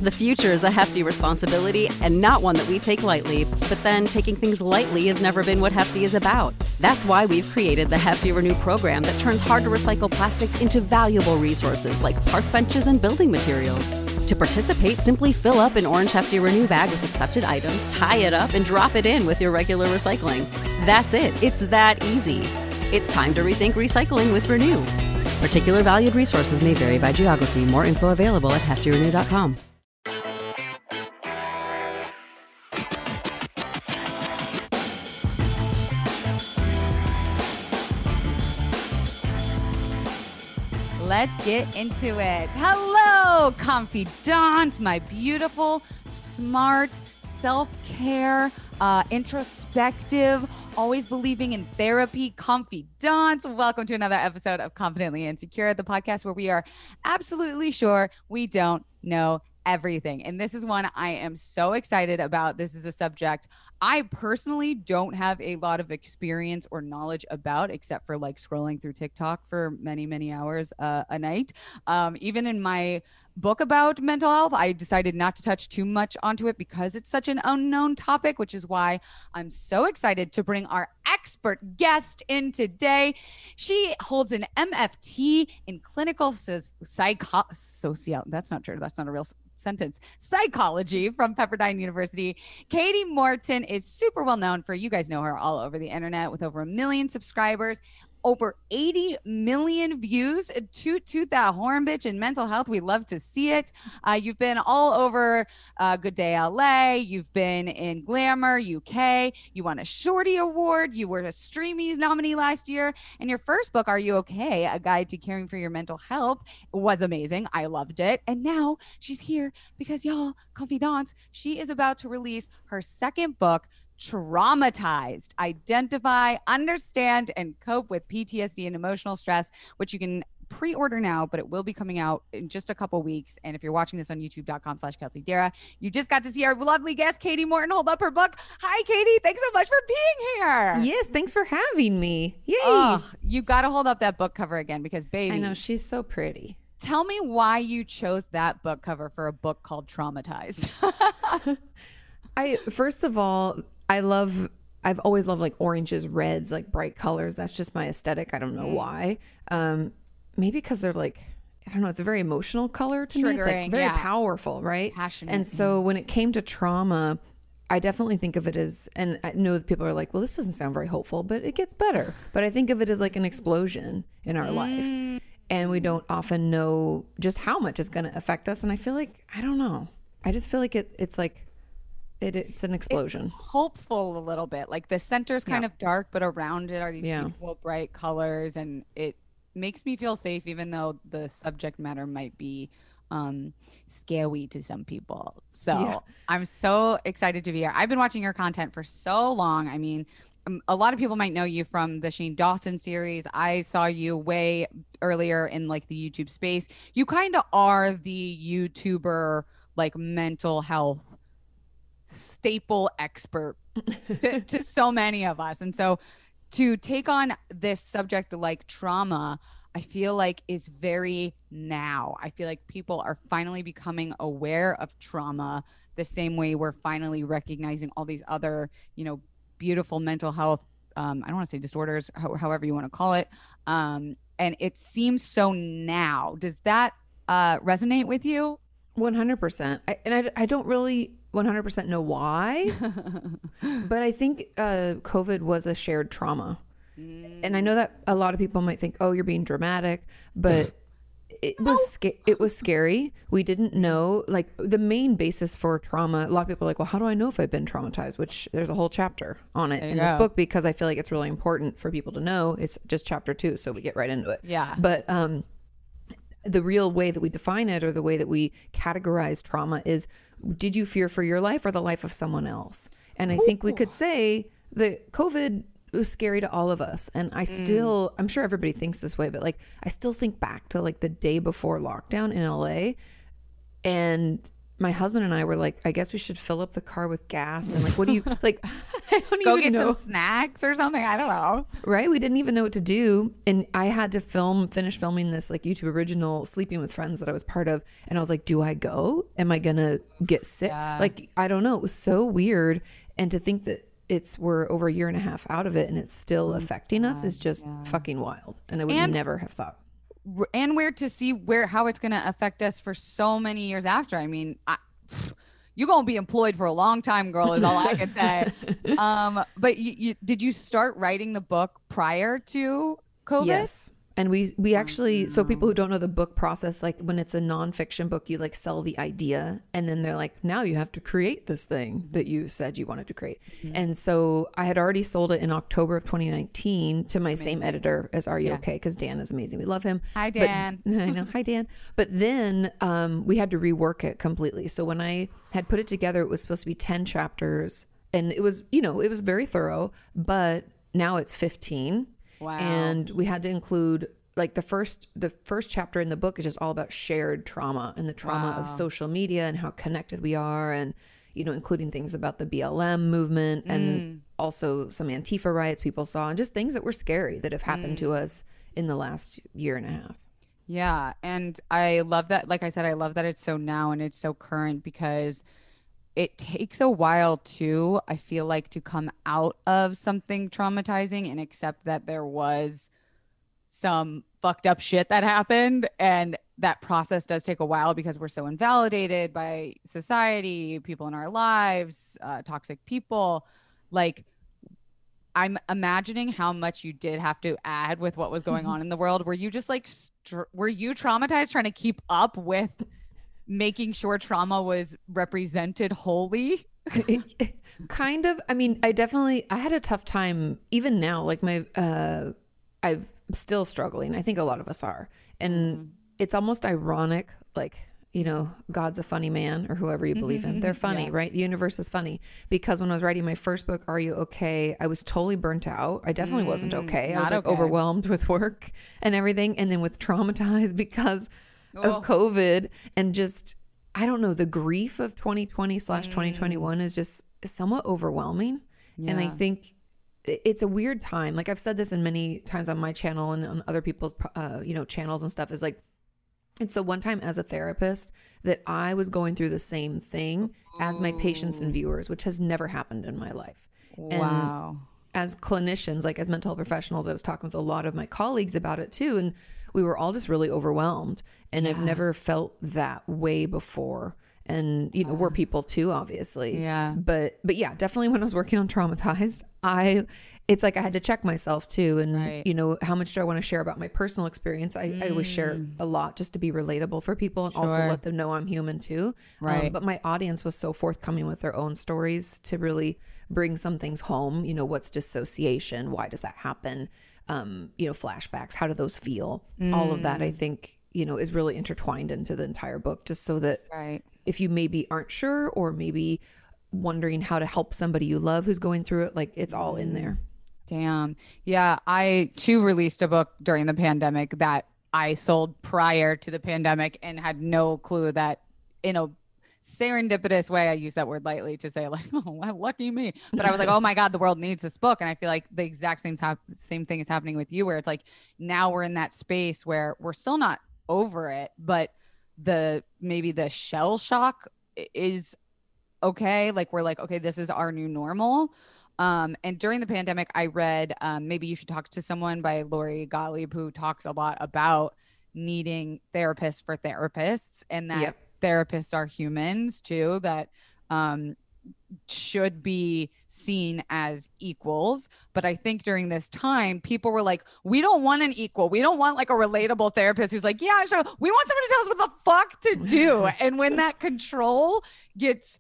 The future is a hefty responsibility and not one that we take lightly. But then taking things lightly has never been what Hefty is about. That's why we've created the Hefty Renew program that turns hard to recycle plastics into valuable resources like park benches and building materials. To participate, simply fill up an orange Hefty Renew bag with accepted items, tie it up, and drop it in with your regular recycling. That's it. It's that easy. It's time to rethink recycling with Renew. Particular valued resources may vary by geography. More info available at heftyrenew.com. Let's get into it. Hello, confidant, my beautiful, smart, self-care, introspective, always believing in therapy confidant. Welcome to another episode of Confidently Insecure, the podcast where we are absolutely sure we don't know everything. And this is one I am so excited about. This is a subject I personally don't have a lot of experience or knowledge about, except for like scrolling through TikTok for many, many hours a night. Even in my book about mental health, I decided not to touch too much onto it because it's such an unknown topic, which is why I'm so excited to bring our expert guest in today. She holds an MFT in clinical that's not true. That's not a real sentence. Psychology from Pepperdine University. Katie Morton is super well known for, you guys know her all over the internet, with over 1 million subscribers, over 80 million views. Toot that horn, bitch, in mental health. We love to see it. You've been all over Good Day LA. You've been in Glamour UK. You won a Shorty Award. You were a Streamies nominee last year. And your first book, Are You Okay? A Guide to Caring for Your Mental Health, was amazing. I loved it. And now she's here because, y'all, confidants, she is about to release her second book, Traumatized: Identify, Understand, and Cope with PTSD and Emotional Stress, which you can pre-order now, but it will be coming out in just a couple weeks. And if you're watching this on youtube.com/Kelsey Darragh, you just got to see our lovely guest, Katie Morton, hold up her book. Hi, Katie. Thanks so much for being here. Yes, thanks for having me. Yay. Oh, you got to hold up that book cover again because, baby. I know, she's so pretty. Tell me why you chose that book cover for a book called Traumatized. First of all, I've always loved like oranges, reds, like bright colors. That's just my aesthetic. I don't know why. Maybe because they're like, I don't know, it's a very emotional color to me. It's like very powerful, right? Passionate. And so when it came to trauma, I definitely think of it as, and I know that people are like, well, this doesn't sound very hopeful, but it gets better. But I think of it as like an explosion in our life. And we don't often know just how much it's going to affect us. And I feel like, I don't know. I just feel like it's like, it's an explosion. It's hopeful a little bit. Like the center's kind of dark, but around it are these beautiful bright colors, and it makes me feel safe, even though the subject matter might be scary to some people. So I'm so excited to be here. I've been watching your content for so long. I mean, a lot of people might know you from the Shane Dawson series. I saw you way earlier in like the YouTube space. You kind of are the YouTuber, like mental health staple expert to so many of us. And so to take on this subject like trauma, I feel like is very now. I feel like people are finally becoming aware of trauma the same way we're finally recognizing all these other, you know, beautiful mental health, I don't want to say disorders, however you want to call it. And it seems so now. Does that resonate with you? 100%. I don't really 100% know why, but I think COVID was a shared trauma. And I know that a lot of people might think, oh, you're being dramatic, but it was scary. We didn't know, like, the main basis for trauma. A lot of people are like, well, how do I know if I've been traumatized? Which there's a whole chapter on it in this book, because I feel like it's really important for people to know. It's just chapter 2, so we get right into it. Yeah. But the real way that we define it, or the way that we categorize trauma, is, did you fear for your life or the life of someone else? And I think we could say that COVID was scary to all of us. And I still, I'm sure everybody thinks this way, but like, I still think back to like the day before lockdown in LA, and my husband and I were like, I guess we should fill up the car with gas. And like, what do you like? I don't Go even get know. some snacks or something. I don't know. Right? We didn't even know what to do. And I had to finish filming this like YouTube original Sleeping with Friends that I was part of. And I was like, do I go? Am I going to get sick? Yeah. Like, I don't know. It was so weird. And to think that we're over a year and a half out of it and it's still affecting us is just fucking wild. And I would never have thought. And weird to see how it's going to affect us for so many years after. I mean, you're going to be employed for a long time, girl, is all I can say. But did you start writing the book prior to COVID? Yes. And we actually, so people who don't know the book process, like when it's a nonfiction book, you like sell the idea and then they're like, now you have to create this thing that you said you wanted to create. Mm-hmm. And so I had already sold it in October of 2019 to my same editor as Are You Okay? Because Dan is amazing. We love him. Hi, Dan. I know. Hi, Dan. But then we had to rework it completely. So when I had put it together, it was supposed to be 10 chapters and it was, it was very thorough, but now it's 15. Wow. And we had to include like the first chapter in the book is just all about shared trauma and the trauma of social media and how connected we are, and including things about the BLM movement and also some Antifa riots people saw and just things that were scary that have happened to us in the last year and a half. Yeah. And I love that. Like I said, I love that it's so now and it's so current, because it takes a while too, I feel like, to come out of something traumatizing and accept that there was some fucked up shit that happened. And that process does take a while because we're so invalidated by society, people in our lives, toxic people. Like, I'm imagining how much you did have to add with what was going on in the world. Were you just like, were you traumatized trying to keep up with making sure trauma was represented wholly? Kind of. I mean, I had a tough time even now. Like I'm still struggling. I think a lot of us are. And it's almost ironic, like, God's a funny man, or whoever you believe in. They're funny, right? The universe is funny. Because when I was writing my first book, Are You Okay? I was totally burnt out. I definitely wasn't okay. I was like overwhelmed with work and everything. And then with traumatized because of COVID, and just, I don't know, the grief of 2020/2021 is just somewhat overwhelming. Yeah. And I think it's a weird time. Like I've said this in many times on my channel and on other people's, channels and stuff, is like, it's the one time as a therapist that I was going through the same thing as my patients and viewers, which has never happened in my life. Wow. And as clinicians, like as mental health professionals, I was talking with a lot of my colleagues about it too. And we were all just really overwhelmed, and I've never felt that way before. And, we're people too, obviously. Yeah. But yeah, definitely when I was working on Traumatized, it's like I had to check myself too. And, how much do I want to share about my personal experience? I always share a lot just to be relatable for people and also let them know I'm human too. Right. But my audience was so forthcoming with their own stories to really bring some things home. What's dissociation? Why does that happen? Flashbacks, how do those feel? All of that, I think, is really intertwined into the entire book, just so that if you maybe aren't sure, or maybe wondering how to help somebody you love who's going through it, like it's all in there. Damn. Yeah. I too released a book during the pandemic that I sold prior to the pandemic and had no clue that, in a serendipitous way, I use that word lightly to say like, oh, well, lucky me. But I was like, oh my God, the world needs this book. And I feel like the exact same thing is happening with you, where it's like, now we're in that space where we're still not over it, but maybe the shell shock is okay. Like we're like, okay, this is our new normal. And during the pandemic, I read Maybe You Should Talk to Someone by Lori Gottlieb, who talks a lot about needing therapists for therapists, and that therapists are humans too, that should be seen as equals. But I think during this time, people were like, we don't want an equal. We don't want like a relatable therapist who's like, yeah, sure. We want someone to tell us what the fuck to do. And when that control gets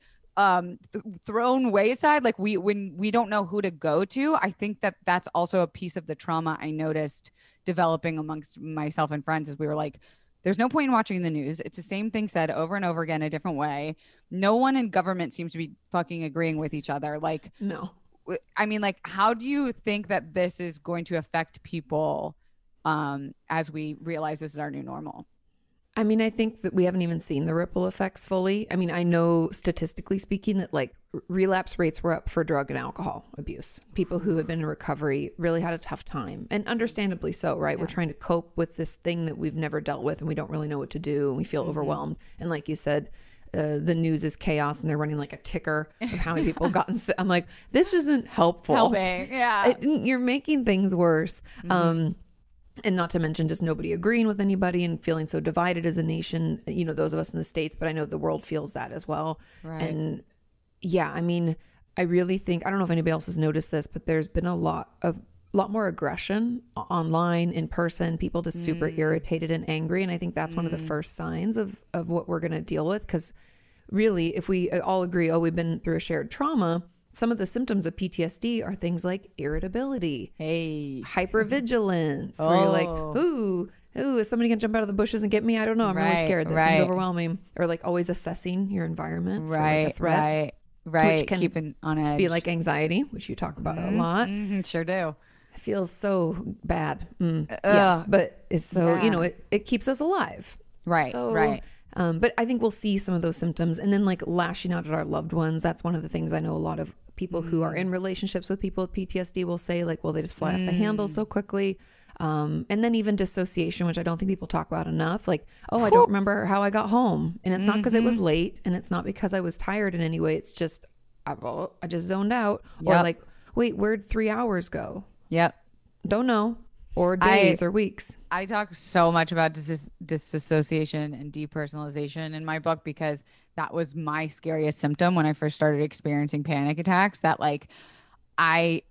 thrown wayside, like when we don't know who to go to, I think that that's also a piece of the trauma I noticed developing amongst myself and friends, as we were like, there's no point in watching the news. It's the same thing said over and over again, a different way. No one in government seems to be fucking agreeing with each other. Like, no. I mean, like, how do you think that this is going to affect people as we realize this is our new normal? I mean, I think that we haven't even seen the ripple effects fully. I mean, I know statistically speaking that like relapse rates were up for drug and alcohol abuse. People who have been in recovery really had a tough time, and understandably so, right? Yeah. We're trying to cope with this thing that we've never dealt with and we don't really know what to do, and we feel overwhelmed. And like you said, the news is chaos and they're running like a ticker of how many people gotten sick. I'm like, this isn't helpful. Helping. Yeah. You're making things worse. And not to mention just nobody agreeing with anybody and feeling so divided as a nation, you know, those of us in the States, but I know the world feels that as well. Right. And yeah, I mean, I really think, I don't know if anybody else has noticed this, but there's been a lot more aggression online, in person, people just super irritated and angry. And I think that's one of the first signs of what we're going to deal with. Because really, if we all agree, oh, we've been through a shared trauma, some of the symptoms of PTSD are things like irritability, hypervigilance, where you're like, ooh, is somebody gonna jump out of the bushes and get me? I don't know. I'm really scared. This seems overwhelming. Or like always assessing your environment for like a threat. Right. Which can keeping on edge. Be like anxiety, which you talk about a lot. Sure do. It feels so bad. Yeah, but it's so, you know, it keeps us alive. Right. So, right. But I think we'll see some of those symptoms, and then like lashing out at our loved ones. That's one of the things I know a lot of people who are in relationships with people with PTSD will say, like, well, they just fly off the handle so quickly. And then even dissociation, which I don't think people talk about enough. Like, oh, I don't remember how I got home. And it's not because it was late, and it's not because I was tired in any way. It's just, I just zoned out. Or like, wait, where'd 3 hours go? Yep. Don't know. Or days or weeks. I talk so much about disassociation and depersonalization in my book because that was my scariest symptom when I first started experiencing panic attacks. That like, I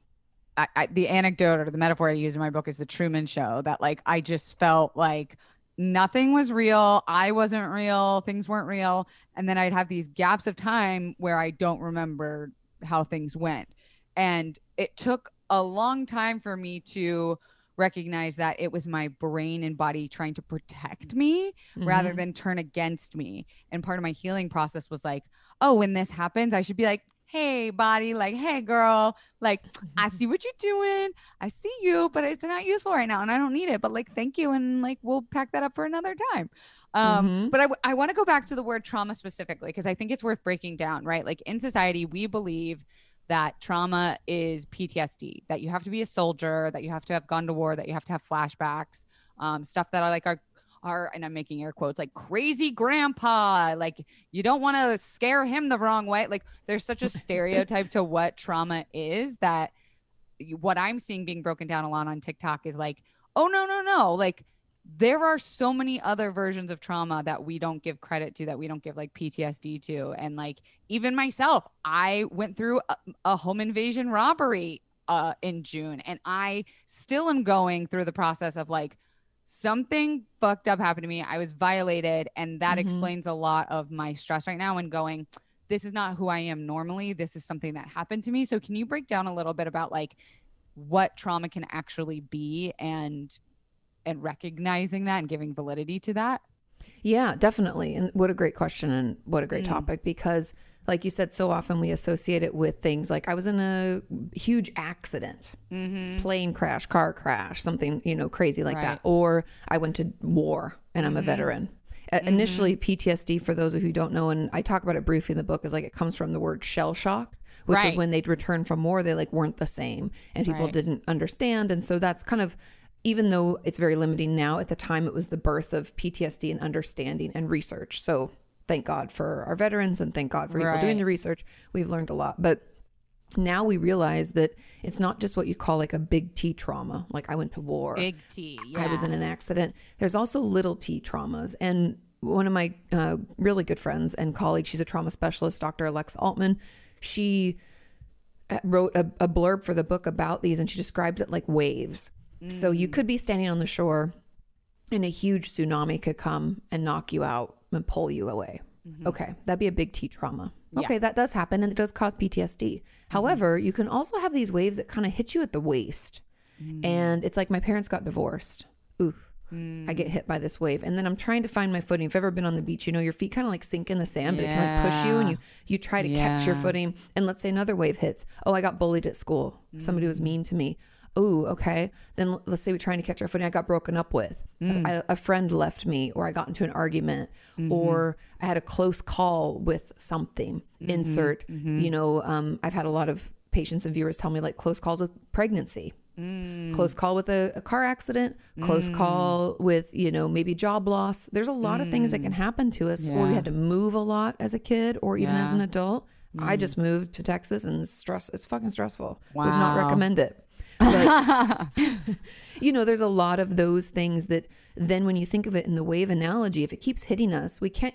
the anecdote or the metaphor I use in my book is the Truman Show. That like, I just felt like nothing was real. I wasn't real. Things weren't real. And then I'd have these gaps of time where I don't remember how things went. And it took a long time for me to recognize that it was my brain and body trying to protect me rather than turn against me. And part of my healing process was like, oh, when this happens, I should be like, hey, body, like, hey, girl, like, I see what you're doing. I see you, but it's not useful right now and I don't need it. But like, thank you. And like, we'll pack that up for another time. But I want to go back to the word trauma specifically, because I think it's worth breaking down, right? Like in society, we believe that trauma is PTSD, that you have to be a soldier, that you have to have gone to war, that you have to have flashbacks, stuff that are like our, and I'm making air quotes, like crazy grandpa, like you don't want to scare him the wrong way. Like there's such a stereotype to what trauma is that what I'm seeing being broken down a lot on TikTok is like, oh, no. Like there are so many other versions of trauma that we don't give credit to, that we don't give like PTSD to. And like, even myself, I went through a home invasion robbery in June, and I still am going through the process of like, something fucked up happened to me. I was violated. And that explains a lot of my stress right now, and going, this is not who I am normally. This is something that happened to me. So can you break down a little bit about like what trauma can actually be, and recognizing that and giving validity to that? Yeah, definitely. And what a great question, and what a great topic, because like you said, so often we associate it with things like I was in a huge accident, plane crash, car crash, something, you know, crazy like that. Or I went to war and I'm a veteran. Initially, PTSD, for those of you who don't know, and I talk about it briefly in the book, is like it comes from the word shell shock, which is when they'd return from war, they like weren't the same and people didn't understand. And so that's kind of, even though it's very limiting now, at the time it was the birth of PTSD and understanding and research. So thank God for our veterans, and thank God for people doing the research. We've learned a lot. But now we realize that it's not just what you call like a big T trauma. Like I went to war. Big T. Yeah. I was in an accident. There's also little T traumas. And one of my really good friends and colleagues, she's a trauma specialist, Dr. Alexa Altman. She wrote a blurb for the book about these, and she describes it like waves. So you could be standing on the shore and a huge tsunami could come and knock you out and pull you away. Okay, that'd be a big T trauma. Okay, that does happen, and it does cause PTSD. However, you can also have these waves that kind of hit you at the waist. And it's like my parents got divorced. Ooh, I get hit by this wave. And then I'm trying to find my footing. If you've ever been on the beach, you know, your feet kind of like sink in the sand, but it can like push you, and you try to catch your footing. And let's say another wave hits. Oh, I got bullied at school. Somebody was mean to me. Oh, okay. Then let's say we're trying to catch our footing. I got broken up with. a friend left me, or I got into an argument, or I had a close call with something. Insert, I've had a lot of patients and viewers tell me like close calls with pregnancy, close call with a car accident, close call with, maybe job loss. There's a lot of things that can happen to us, or we had to move a lot as a kid or even as an adult. I just moved to Texas and it's fucking stressful. Wow. Would not recommend it. But, there's a lot of those things that then when you think of it in the wave analogy, if it keeps hitting us, we can't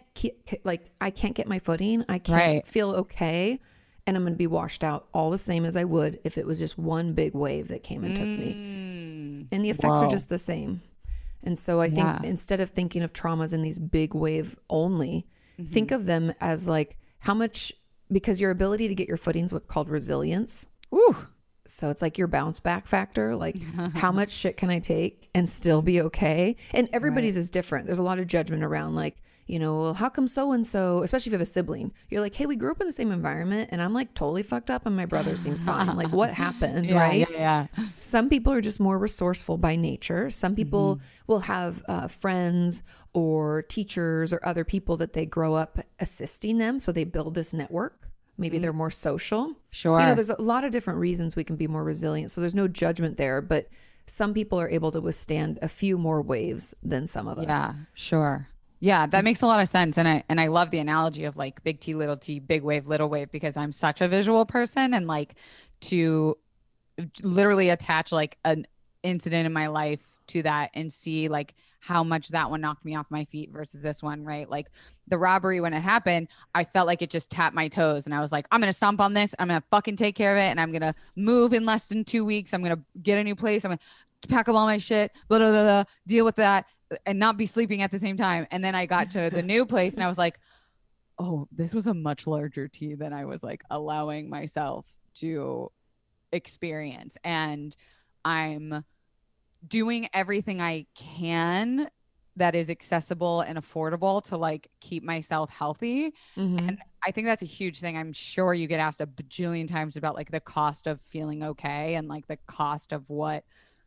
I can't get my footing. I can't feel okay. And I'm going to be washed out all the same as I would if it was just one big wave that came and took me. And the effects are just the same. And so I think instead of thinking of traumas in these big wave only, think of them as like how much, because your ability to get your footing is what's called resilience. Ooh. So it's like your bounce back factor, like how much shit can I take and still be okay? And everybody's is different. There's a lot of judgment around like, well, how come so-and-so, especially if you have a sibling, you're like, hey, we grew up in the same environment and I'm like totally fucked up and my brother seems fine. Like what happened? Right? Yeah. Some people are just more resourceful by nature. Some people will have friends or teachers or other people that they grow up assisting them. So they build this network. Maybe they're more social. Sure. There's a lot of different reasons we can be more resilient. So there's no judgment there, but some people are able to withstand a few more waves than some of us. Yeah, sure. Yeah, that makes a lot of sense. And I love the analogy of like big T, big wave, little wave, because I'm such a visual person, and like to literally attach like an incident in my life to that and see like how much that one knocked me off my feet versus this one, right? Like the robbery, when it happened, I felt like it just tapped my toes, and I was like, I'm going to stomp on this. I'm going to fucking take care of it. And I'm going to move in less than 2 weeks. I'm going to get a new place. I'm going to pack up all my shit, blah, blah, blah, blah, deal with that and not be sleeping at the same time. And then I got to the new place and I was like, oh, this was a much larger T than I was like allowing myself to experience. And I'm doing everything I can that is accessible and affordable to like keep myself healthy. And I think that's a huge thing. I'm sure you get asked a bajillion times about like the cost of feeling okay and like the cost of what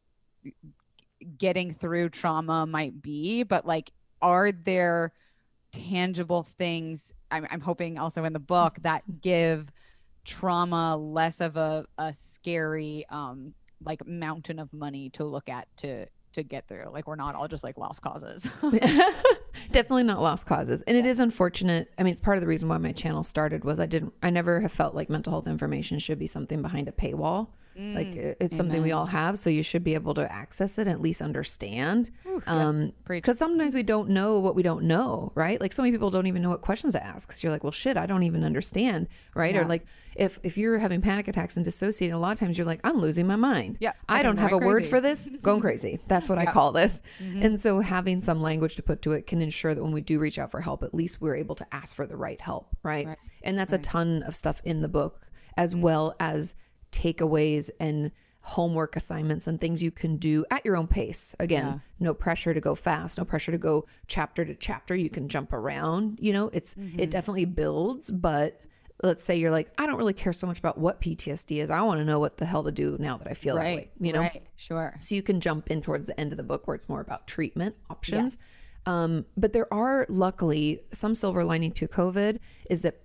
getting through trauma might be, but like, are there tangible things, I'm hoping also in the book, that give trauma less of a scary like mountain of money to look at to get through? Like we're not all just like lost causes. Definitely not lost causes. And it is unfortunate. I mean, it's part of the reason why my channel started was I never have felt like mental health information should be something behind a paywall. Like it's something we all have, so you should be able to access it and at least understand. Because sometimes we don't know what we don't know, right? Like so many people don't even know what questions to ask because you're like, well, shit, I don't even understand, right? Or like if you're having panic attacks and dissociating, a lot of times you're like, I'm losing my mind. Yeah, I don't have a word for this. Going crazy. That's what I call this. And so having some language to put to it can ensure that when we do reach out for help, at least we're able to ask for the right help, right? And that's a ton of stuff in the book, as well as takeaways and homework assignments and things you can do at your own pace. Again, no pressure to go fast, no pressure to go chapter to chapter. You can jump around, it definitely builds. But let's say you're like, I don't really care so much about what PTSD is. I want to know what the hell to do now that I feel that way, Right, sure. So you can jump in towards the end of the book where it's more about treatment options. But there are luckily some silver lining to COVID is that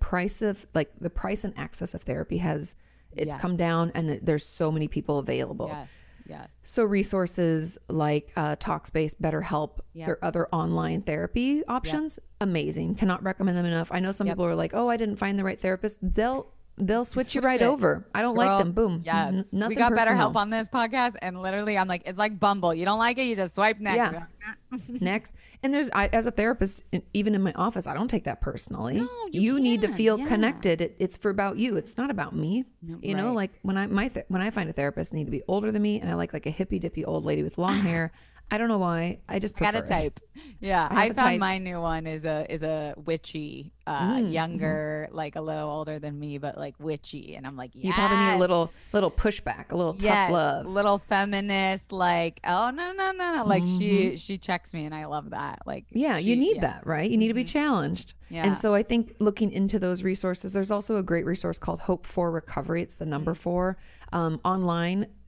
the price and access of therapy it's come down, and there's so many people available. Yes. So resources like Talkspace, BetterHelp, or other online therapy options, amazing. Cannot recommend them enough. I know some people are like, oh, I didn't find the right therapist. They'll switch you right over. I don't like them. Boom. Yes. Nothing we got personal. BetterHelp on this podcast, and literally I'm like, it's like Bumble. You don't like it, you just swipe next. Yeah. Next. And as a therapist, even in my office, I don't take that personally. No, you need to feel connected. It's for about you. It's not about me. No, like when I find a therapist, they need to be older than me, and I like a hippy dippy old lady with long hair. I don't know why. I just prefer got a type. Yeah, I found my new one is a witchy, younger, like a little older than me, but like witchy, and I'm like, yes. You probably need a little pushback, a little tough love, little feminist, like oh no, like she checks me, and I love that. Like you need that, right? You need to be challenged. Yeah. And so I think looking into those resources, there's also a great resource called Hope for Recovery. It's the number 4 online.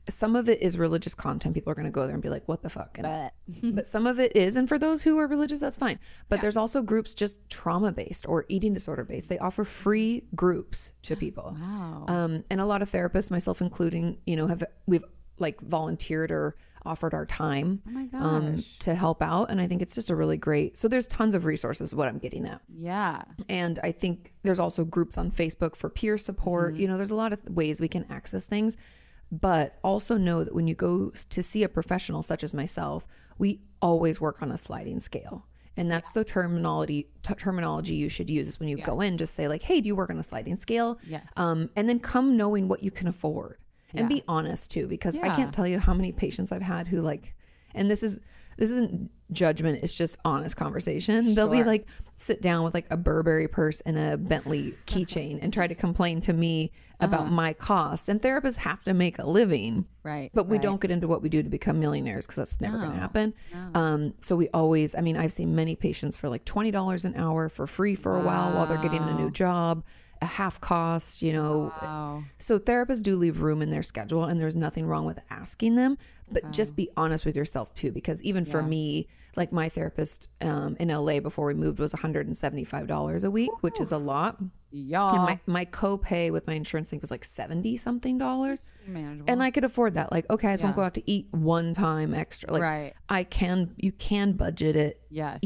some of it is religious content. People are going to go there and be like, what the fuck? But some of it is. And for those who are religious, that's fine. But there's also groups just trauma based or eating disorder based. They offer free groups to people. Wow. And a lot of therapists, myself including, we've like volunteered or offered our time to help out. And I think it's just a really great, so there's tons of resources, what I'm getting at. Yeah. And I think there's also groups on Facebook for peer support. There's a lot of ways we can access things. But also know that when you go to see a professional such as myself, we always work on a sliding scale. And that's the terminology you should use is when you go in, just say like, hey, do you work on a sliding scale? Yes. And then come knowing what you can afford and be honest too, because I can't tell you how many patients I've had who like, and this isn't judgment, it's just honest conversation. They'll be like, sit down with like a Burberry purse and a Bentley keychain and try to complain to me about my costs. And therapists have to make a living, right? But we don't get into what we do to become millionaires because that's never going to happen. So we always, I've seen many patients for like $20 an hour for free for a while they're getting a new job, a half cost, So therapists do leave room in their schedule, and there's nothing wrong with asking them, but just be honest with yourself too, because even for me, like my therapist in LA before we moved was $175 a week, which is a lot. Yeah. And my copay with my insurance thing was like $70 something. Manageable. And I could afford that. Like, okay, I just won't go out to eat one time extra. Like you can budget it. Yes.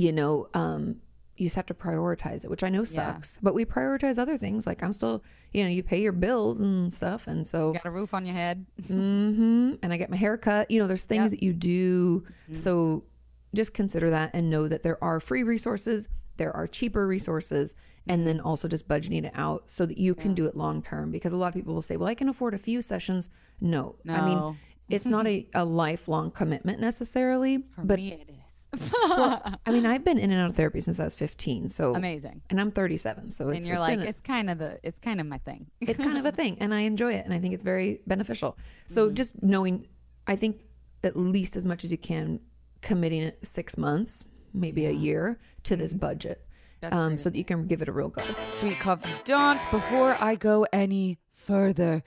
You just have to prioritize it, which I know sucks, but we prioritize other things. Like I'm still, you pay your bills and stuff. And so you got a roof on your head. And I get my hair cut, there's things that you do. So just consider that and know that there are free resources. There are cheaper resources, and then also just budgeting it out so that you can do it long term, because a lot of people will say, well, I can afford a few sessions. No. It's not a lifelong commitment necessarily. For me, it is. Well, I've been in and out of therapy since I was 15. So amazing. And I'm 37. So it's like, it's kind of my thing. It's kind of a thing. And I enjoy it. And I think it's very beneficial. So just knowing, I think at least as much as you can, committing it 6 months, maybe a year to this budget. So that you can give it a real go. Sweet confidant, before I go any further,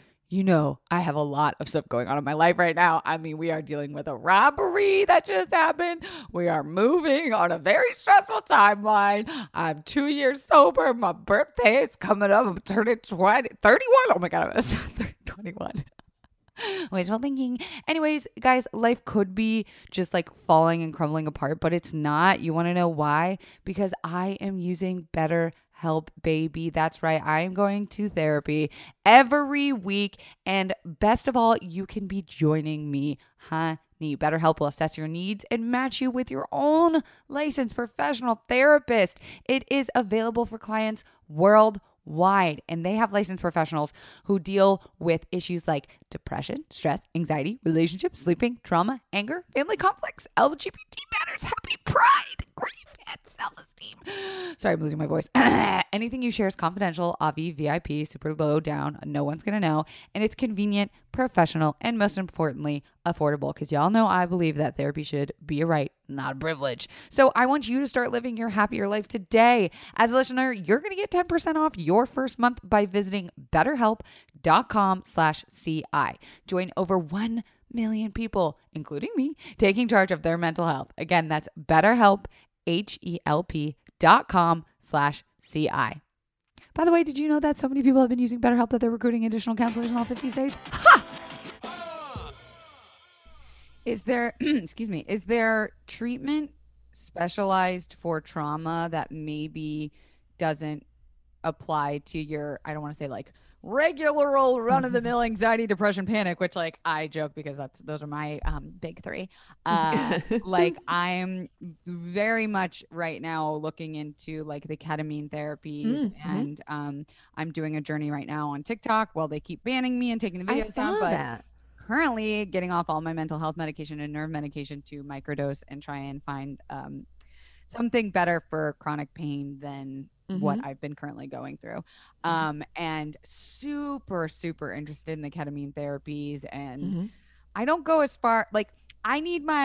I have a lot of stuff going on in my life right now. We are dealing with a robbery that just happened. We are moving on a very stressful timeline. I'm 2 years sober. My birthday is coming up. I'm turning 31. Oh my God, I'm 21. Wishful thinking. Anyways, guys, life could be just like falling and crumbling apart, but it's not. You want to know why? Because I am using BetterHelp, baby. That's right. I am going to therapy every week. And best of all, you can be joining me, honey. BetterHelp will assess your needs and match you with your own licensed professional therapist. It is available for clients worldwide, and they have licensed professionals who deal with issues like depression, stress, anxiety, relationships, sleeping, trauma, anger, family conflicts, LGBT matters, happy pride, grief, and self-esteem. Sorry, I'm losing my voice. Anything you share is confidential, Avi, VIP, super low down, no one's gonna know, and it's convenient, professional, and most importantly, affordable, because y'all know I believe that therapy should be a right, not a privilege. So I want you to start living your happier life today. As a listener, you're going to get 10% off your first month by visiting betterhelp.com/CI. Join over 1 million people, including me, taking charge of their mental health. Again, that's BetterHelp, HELP.com/CI. By the way, did you know that so many people have been using BetterHelp that they're recruiting additional counselors in all 50 states? Ha! Is there, is there treatment specialized for trauma that maybe doesn't apply to your, I don't want to say like regular old run-of-the-mill anxiety, depression, panic, which like I joke because those are my big three. Like I'm very much right now looking into like the ketamine therapies, and I'm doing a journey right now on TikTok. Well, they keep banning me and taking the videos down, but currently getting off all my mental health medication and nerve medication to microdose and try and find something better for chronic pain than what I've been currently going through. And super, super interested in the ketamine therapies. And I don't go as far, like I need my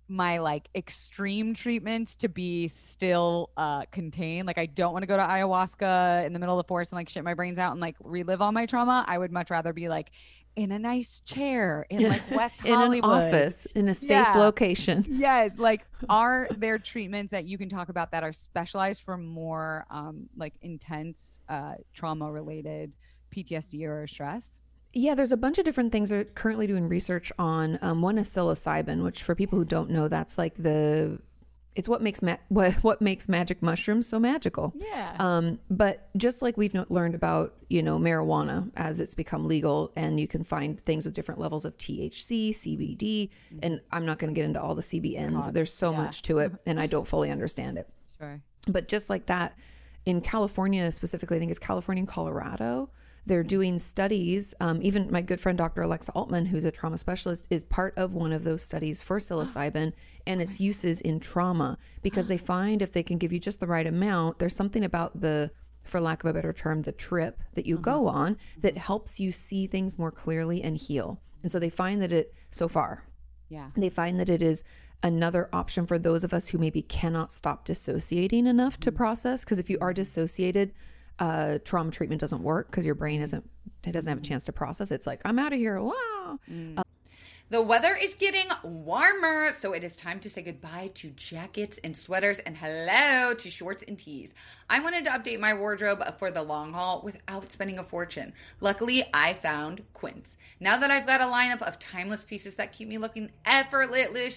my like extreme treatments to be still contained. Like I don't want to go to ayahuasca in the middle of the forest and like shit my brains out and like relive all my trauma. I would much rather be like in a nice chair in like West Hollywood, in an office, in a safe location. Yes. Like, are there treatments that you can talk about that are specialized for more like intense trauma related PTSD or stress? Yeah, there's a bunch of different things they're currently doing research on. One is psilocybin, which for people who don't know, that's like it's what makes what makes magic mushrooms so magical. Yeah. But just like we've learned about, marijuana as it's become legal, and you can find things with different levels of THC, CBD, and I'm not going to get into all the CBNs. There's so much to it, and I don't fully understand it. Sure. But just like that, in California specifically, I think it's California and Colorado, they're doing studies. Even my good friend, Dr. Alexa Altman, who's a trauma specialist, is part of one of those studies for psilocybin and its uses in trauma, because they find if they can give you just the right amount, there's something about for lack of a better term, the trip that you go on that helps you see things more clearly and heal. And so they find that they find that it is another option for those of us who maybe cannot stop dissociating enough to process. Because if you are dissociated, trauma treatment doesn't work because your brain doesn't have a chance to process. It's like, I'm out of here. Wow. The weather is getting warmer, so it is time to say goodbye to jackets and sweaters and hello to shorts and tees. I wanted to update my wardrobe for the long haul without spending a fortune. Luckily, I found Quince. Now that I've got a lineup of timeless pieces that keep me looking effortlessly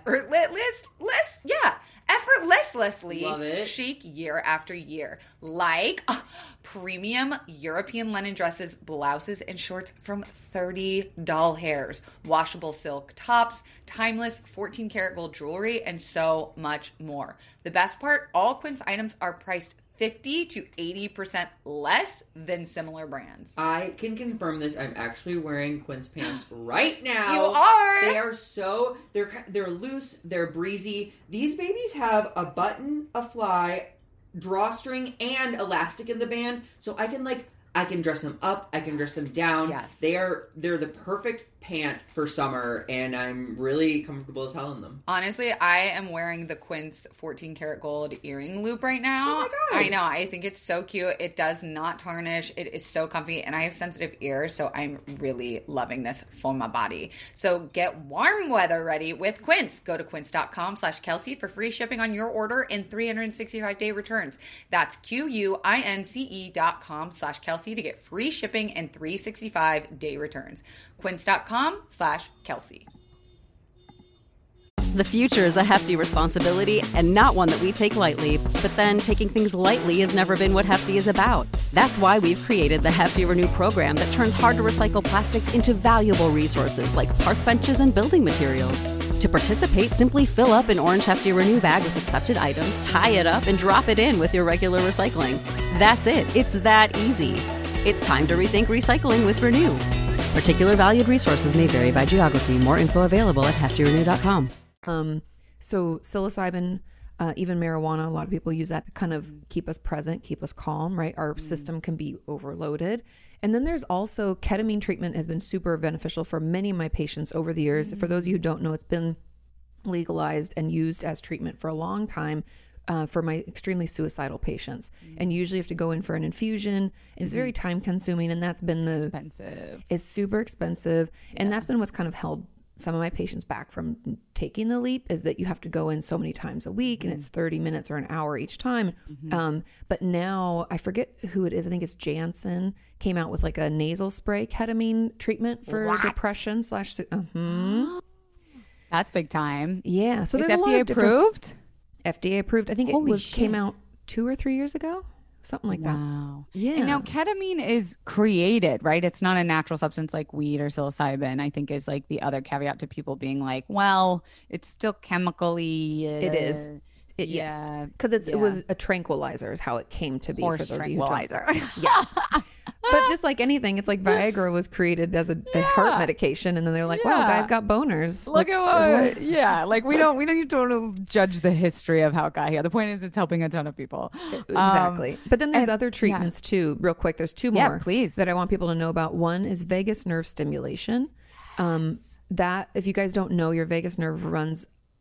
chic year after year, like premium European linen dresses, blouses, and shorts from 30 doll hairs, washable silk tops, timeless 14 karat gold jewelry, and so much more. The best part, all Quince items are priced 50 to 80% less than similar brands. I can confirm this. I'm actually wearing Quince pants right now. You are? They are they're loose, they're breezy. These babies have a button, a fly, drawstring, and elastic in the band. So I can dress them up, I can dress them down. Yes. They're the perfect pant for summer, and I'm really comfortable as hell in them. Honestly, I am wearing the Quince 14 karat gold earring loop right now. Oh my God. I know. I think it's so cute. It does not tarnish. It is so comfy, and I have sensitive ears, so I'm really loving this for my body. So get warm weather ready with Quince. Go to quince.com/Kelsey for free shipping on your order and 365-day returns. That's QUINCE.com/Kelsey to get free shipping and 365-day returns. Quince.com/Kelsey. The future is a hefty responsibility and not one that we take lightly. But then taking things lightly has never been what Hefty is about. That's why we've created the Hefty Renew program that turns hard to recycle plastics into valuable resources like park benches and building materials. To participate, simply fill up an orange Hefty Renew bag with accepted items, tie it up, and drop it in with your regular recycling. That's it. It's that easy. It's time to rethink recycling with Renew. Particular valued resources may vary by geography. More info available at heftyrenew.com. So psilocybin, even marijuana, a lot of people use that to kind of keep us present, keep us calm, right? Our system can be overloaded. And then there's also ketamine treatment has been super beneficial for many of my patients over the years. For those of you who don't know, it's been legalized and used as treatment for a long time. For my extremely suicidal patients, and usually have to go in for an infusion, and it's very time consuming, and that's been it's super expensive, and that's been what's kind of held some of my patients back from taking the leap, is that you have to go in so many times a week, and it's 30 minutes or an hour each time. But now I forget who it is. I think it's Janssen came out with like a nasal spray ketamine treatment for depression / That's big time. Yeah, so it's there's FDA approved. FDA approved. I think came out 2 or 3 years ago, something like that. Wow. Yeah. And now ketamine is created, right? It's not a natural substance like weed or psilocybin, I think is like the other caveat to people being like, well, it's still chemically. It is. Yes. Because it was a tranquilizer is how it came to be. Horse for those tranquilizer. Of you who don't. Yeah. But just like anything, it's like Viagra was created as a heart medication, and then they're like, "Wow, guys got boners." Look at like we don't need to judge the history of how it got here. The point is, it's helping a ton of people. Exactly. But then there's other treatments too. Real quick, there's 2 more please, that I want people to know about. One is vagus nerve stimulation. That if you guys don't know, your vagus nerve runs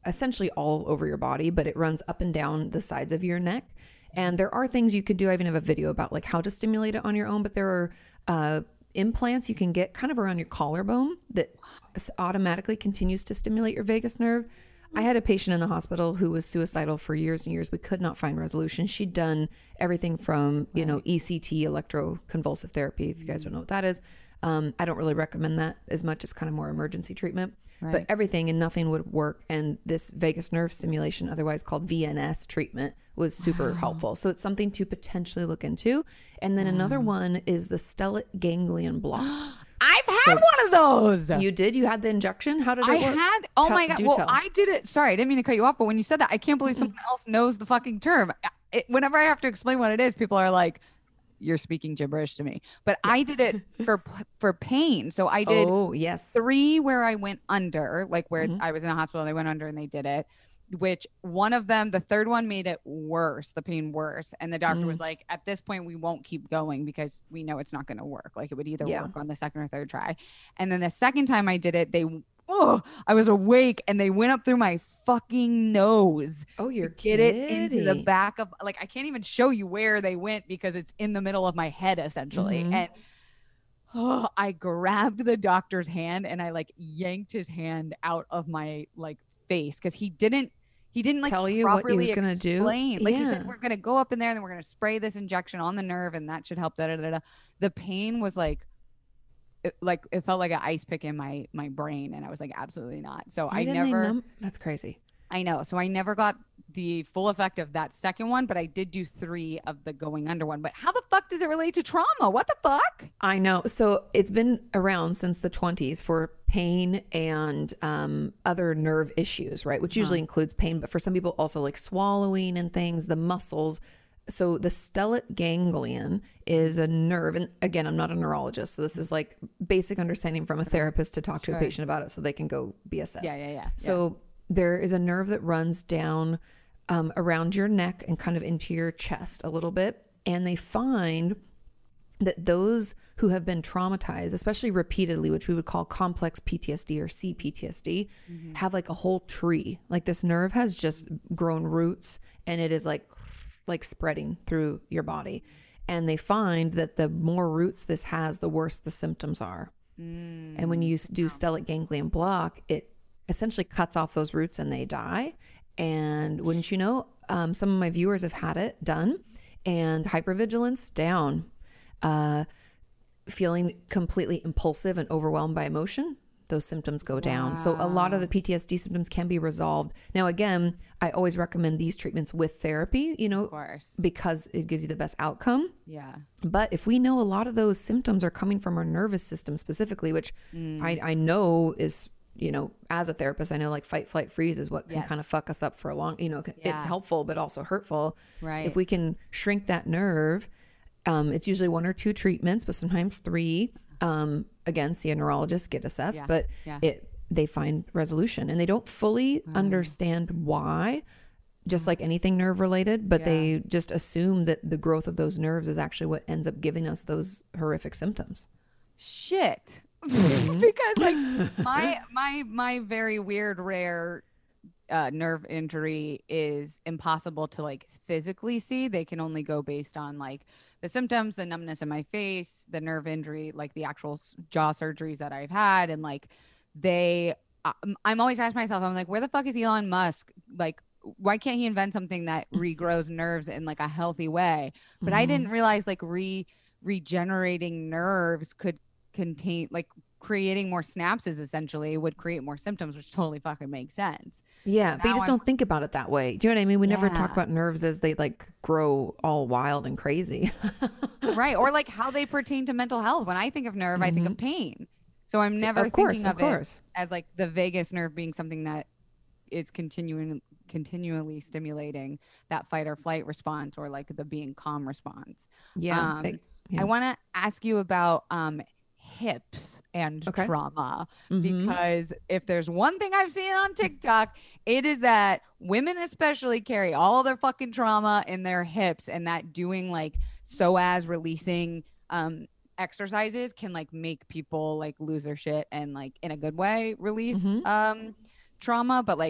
essentially all over your body, but it runs up and down the sides of your neck. And there are things you could do. I even have a video about like how to stimulate it on your own, but there are implants you can get kind of around your collarbone that automatically continues to stimulate your vagus nerve. I had a patient in the hospital who was suicidal for years and years. We could not find resolution. She'd done everything from, ECT, electroconvulsive therapy, if you guys don't know what that is. I don't really recommend that as much as kind of more emergency treatment, but everything and nothing would work. And this vagus nerve stimulation, otherwise called VNS treatment, was super helpful. So it's something to potentially look into. And then another one is the stellate ganglion block. I've had one of those. You did? You had the injection? How did it work? Oh my God. Well, I did it. Sorry, I didn't mean to cut you off, but when you said that, I can't believe someone else knows the fucking term. Whenever I have to explain what it is, people are like, you're speaking gibberish to me. But I did it for pain. So I did 3 where I went under, like where I was in a hospital, they went under and they did it. Which one of them, the third one made it worse, the pain worse. And the doctor was like, at this point, we won't keep going because we know it's not going to work. Like it would either work on the second or third try. And then the second time I did it, I was awake and they went up through my fucking nose. Oh, you're kidding. Get it into the back of, like, I can't even show you where they went because it's in the middle of my head essentially. And I grabbed the doctor's hand and I like yanked his hand out of my like face because he didn't like tell you properly what he was gonna do. Like he said, we're gonna go up in there and then we're gonna spray this injection on the nerve and that should help. The pain was like it felt like an ice pick in my brain, and I was like, absolutely not. So that's crazy. I know. So I never got the full effect of that second one, but I did do 3 of the going under one. But how the fuck does it relate to trauma? What the fuck? I know. So it's been around since the 20s for pain and other nerve issues, right? Which usually includes pain, but for some people also like swallowing and things, the muscles. So the stellate ganglion is a nerve. And again, I'm not a neurologist. So this is like basic understanding from a therapist to talk to a patient about it so they can go be assessed. Yeah. So there is a nerve that runs down around your neck and kind of into your chest a little bit. And they find that those who have been traumatized, especially repeatedly, which we would call complex PTSD or CPTSD, have like a whole tree. Like this nerve has just grown roots and it is like spreading through your body. And they find that the more roots this has, the worse the symptoms are. And when you do stellate ganglion block, it essentially cuts off those roots and they die. And wouldn't you know, some of my viewers have had it done, and hypervigilance down, feeling completely impulsive and overwhelmed by emotion, those symptoms go down. So a lot of the PTSD symptoms can be resolved. Now, again, I always recommend these treatments with therapy, of course, because it gives you the best outcome. Yeah. But if we know a lot of those symptoms are coming from our nervous system specifically, which I know is, as a therapist, I know like fight, flight, freeze is what can kind of fuck us up for a long, it's helpful, but also hurtful. Right. If we can shrink that nerve, it's usually 1 or 2 treatments, but sometimes 3. Again, see a neurologist, get assessed, but they find resolution, and they don't fully understand why, just like anything nerve related, but they just assume that the growth of those nerves is actually what ends up giving us those horrific symptoms. Shit. Because like my very weird, rare nerve injury is impossible to like physically see. They can only go based on like the symptoms, the numbness in my face, the nerve injury, like the actual jaw surgeries that I've had. And like I'm always asking myself, I'm like, where the fuck is Elon Musk? Like, why can't he invent something that regrows nerves in like a healthy way? But I didn't realize like regenerating nerves could contain, like, creating more synapses essentially would create more symptoms, which totally fucking makes sense. Yeah, so but you just don't think about it that way. Do you know what I mean? We never talk about nerves as they like grow all wild and crazy. Right. Or like how they pertain to mental health. When I think of nerve, I think of pain. So I'm never thinking of it as like the vagus nerve being something that is continually stimulating that fight or flight response, or like the being calm response. I want to ask you about hips and trauma, because if there's one thing I've seen on TikTok, it is that women especially carry all their fucking trauma in their hips, and that doing like psoas releasing exercises can like make people like lose their shit and like in a good way release trauma. But like,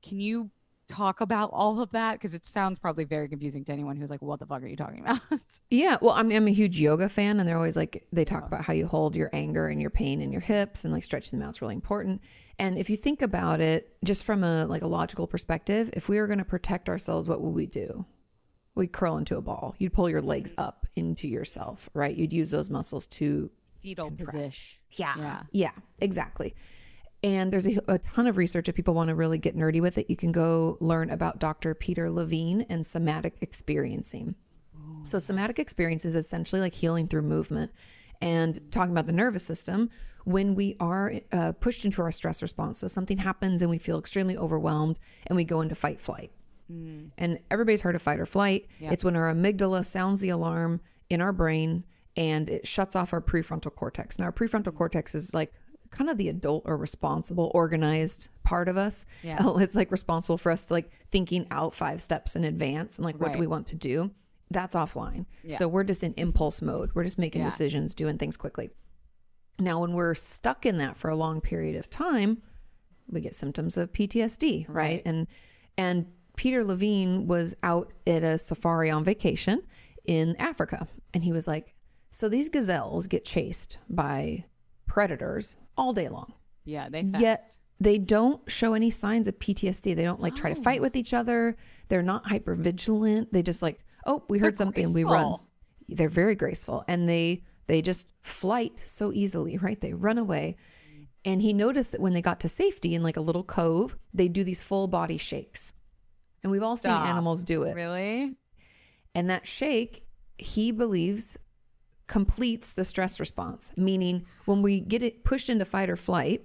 can you talk about all of that? Because it sounds probably very confusing to anyone who's like, what the fuck are you talking about? Yeah, well, I'm a huge yoga fan, and they're always like, they talk about how you hold your anger and your pain in your hips and like stretching them out is really important. And if you think about it just from a logical perspective, if we were going to protect ourselves, what would we do? We'd curl into a ball. You'd pull your legs up into yourself, right? You'd use those muscles to fetal position. Yeah, exactly. And there's a ton of research. If people want to really get nerdy with it, you can go learn about Dr. Peter Levine and somatic experiencing. So somatic experience is essentially like healing through movement. And talking about the nervous system, when we are pushed into our stress response, so something happens and we feel extremely overwhelmed and we go into fight flight. And everybody's heard of fight or flight. Yep. It's when our amygdala sounds the alarm in our brain and it shuts off our prefrontal cortex. Now, our prefrontal cortex is like kind of the adult or responsible, organized part of us. Yeah. It's like responsible for us to like thinking out 5 steps in advance and like, what do we want to do? That's offline. Yeah. So we're just in impulse mode. We're just making decisions, doing things quickly. Now, when we're stuck in that for a long period of time, we get symptoms of PTSD, right? And Peter Levine was out at a safari on vacation in Africa. And he was like, so these gazelles get chased by predators all day long. Yeah, they fast. Yet they don't show any signs of PTSD. They don't like try to fight with each other. They're not hyper vigilant. They just like, oh, we heard something, we run. They're very graceful, and they just flight so easily, right? They run away. And he noticed that when they got to safety in like a little cove, they do these full body shakes. And we've all seen animals do it. Really? And that shake, he believes, completes the stress response, meaning when we get it pushed into fight or flight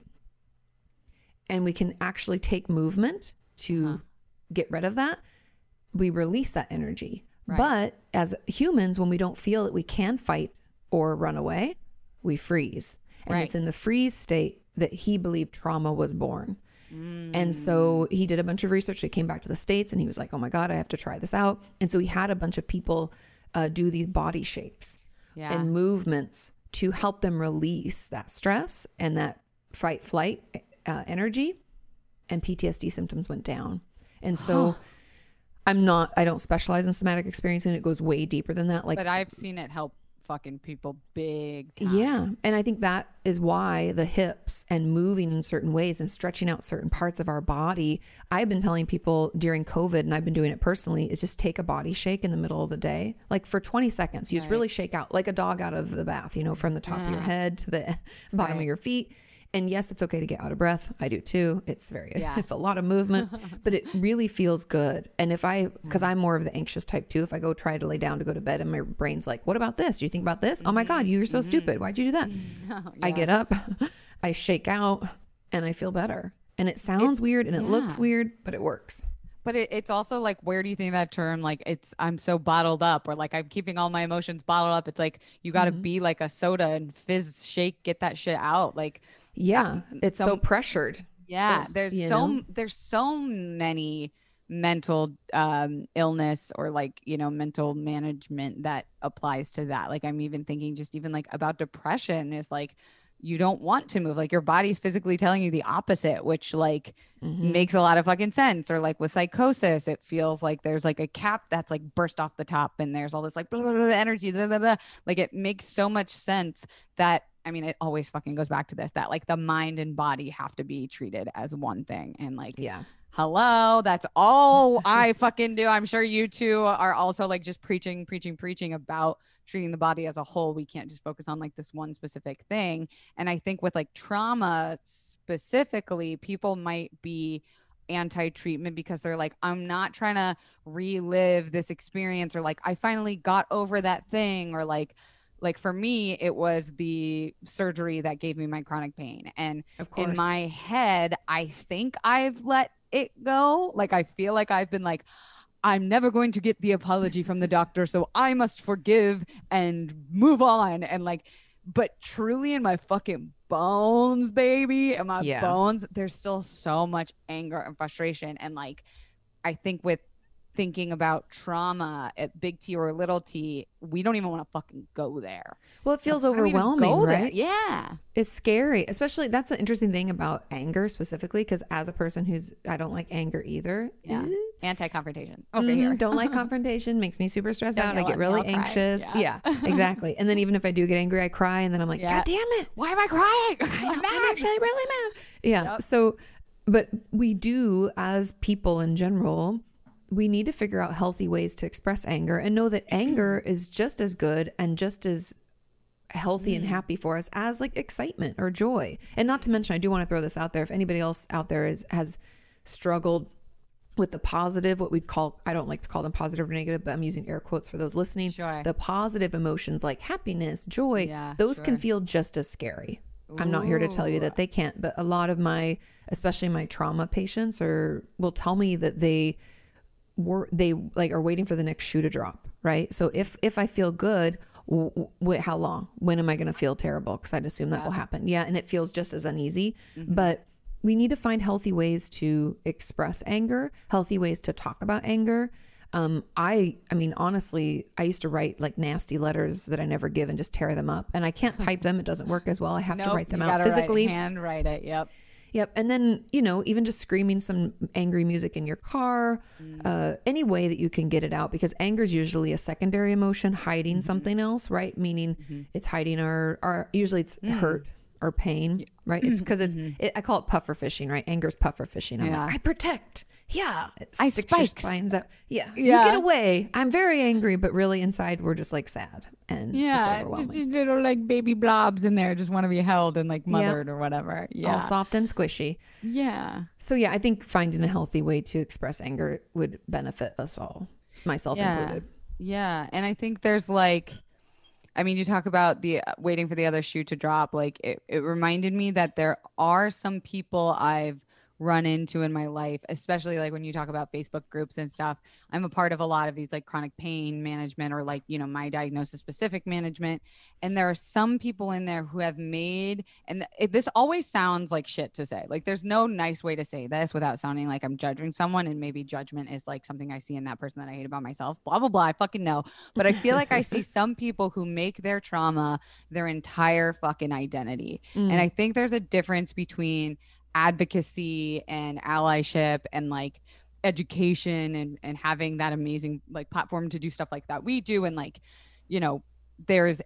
and we can actually take movement to get rid of that, we release that energy. Right. But as humans, when we don't feel that we can fight or run away, we freeze. And it's in the freeze state that he believed trauma was born. And so he did a bunch of research. He came back to the States and he was like, oh my God, I have to try this out. And so he had a bunch of people do these body shapes and movements to help them release that stress and that fight flight energy, and PTSD symptoms went down. And so I don't specialize in somatic experience, and it goes way deeper than that. But I've seen it help fucking people big time. Yeah. And I think that is why the hips and moving in certain ways and stretching out certain parts of our body, I've been telling people during COVID, and I've been doing it personally, is just take a body shake in the middle of the day. Like for 20 seconds, you just really shake out like a dog out of the bath, from the top of your head to the bottom of your feet. And yes, it's okay to get out of breath. I do too. It's it's a lot of movement, but it really feels good. And because I'm more of the anxious type too, if I go try to lay down to go to bed and my brain's like, what about this? Do you think about this? Oh my God, you're so stupid. Why'd you do that? I get up, I shake out, and I feel better. And it sounds weird and it looks weird, but it works. But it's also like, where do you think that term, like, I'm so bottled up, or like I'm keeping all my emotions bottled up? It's like, you got to be like a soda and fizz shake, get that shit out. Like, it's so pressured. Yeah. There's so many mental illness or like, mental management that applies to that. Like, I'm even thinking just even like about depression is like, you don't want to move, like your body's physically telling you the opposite, which like makes a lot of fucking sense. Or like with psychosis, it feels like there's like a cap that's like burst off the top and there's all this like blah, blah, blah, energy, blah, blah, blah. Like it makes so much sense that, I mean, it always fucking goes back to this, that like the mind and body have to be treated as one thing. And like, hello, that's all I fucking do. I'm sure you two are also like just preaching about treating the body as a whole. We can't just focus on like this one specific thing. And I think with like trauma specifically, people might be anti-treatment because they're like, I'm not trying to relive this experience, or like I finally got over that thing, or like for me, it was the surgery that gave me my chronic pain. And in my head, I think I've let it go. Like, I feel like I've been like, I'm never going to get the apology from the doctor, so I must forgive and move on. And like, but truly in my fucking bones, baby, in my bones, there's still so much anger and frustration. And like, I think with thinking about trauma at big T or little T, we don't even want to fucking go there. Well, it feels overwhelming, right? Yeah. It's scary. Especially, that's the interesting thing about anger specifically, because as a person I don't like anger either. Yeah. Anti-confrontation over here. Don't like confrontation. Makes me super stressed out. I get really anxious. Yeah, exactly. And then even if I do get angry, I cry. And then I'm like, God damn it. Why am I crying? I'm actually really mad. Yeah. Yep. So, but we do, as people in general, we need to figure out healthy ways to express anger and know that anger is just as good and just as healthy and happy for us as like excitement or joy. And not to mention, I do want to throw this out there. If anybody else out there has struggled with the positive, what we'd call, I don't like to call them positive or negative, but I'm using air quotes for those listening. Sure. The positive emotions like happiness, joy, those can feel just as scary. I'm not here to tell you that they can't, but a lot of especially my trauma patients will tell me that they are waiting for the next shoe to drop, right? So if I feel good, how long? When am I going to feel terrible? Because I'd assume that will happen. Yeah, and it feels just as uneasy. But we need to find healthy ways to express anger, healthy ways to talk about anger. I mean, honestly, I used to write like nasty letters that I never give and just tear them up. And I can't type them. It doesn't work as well. I have to write them out physically. Handwrite it. Yep. And then, even just screaming some angry music in your car, any way that you can get it out, because anger is usually a secondary emotion hiding something else, right? Meaning it's hiding usually it's hurt or pain, right? It's because I call it puffer fishing, right? Anger is puffer fishing. I'm like, I protect. Yeah. I sticks your spines out. Yeah. You get away. I'm very angry, but really inside we're just like sad and it's overwhelming. Just these little like baby blobs in there, just want to be held and like mothered or whatever. Yeah. All soft and squishy. Yeah. So I think finding a healthy way to express anger would benefit us all, myself included. Yeah. And I think there's you talk about the waiting for the other shoe to drop. Like it reminded me that there are some people I've run into in my life, especially like when you talk about Facebook groups and stuff. I'm a part of a lot of these like chronic pain management or like, my diagnosis specific management. And there are some people in there who have made, and this always sounds like shit to say. Like there's no nice way to say this without sounding like I'm judging someone, and maybe judgment is like something I see in that person that I hate about myself, blah, blah, blah. I fucking know. But I feel like I see some people who make their trauma their entire fucking identity. And I think there's a difference between advocacy and allyship and like education and having that amazing like platform to do stuff like that we do, and like there's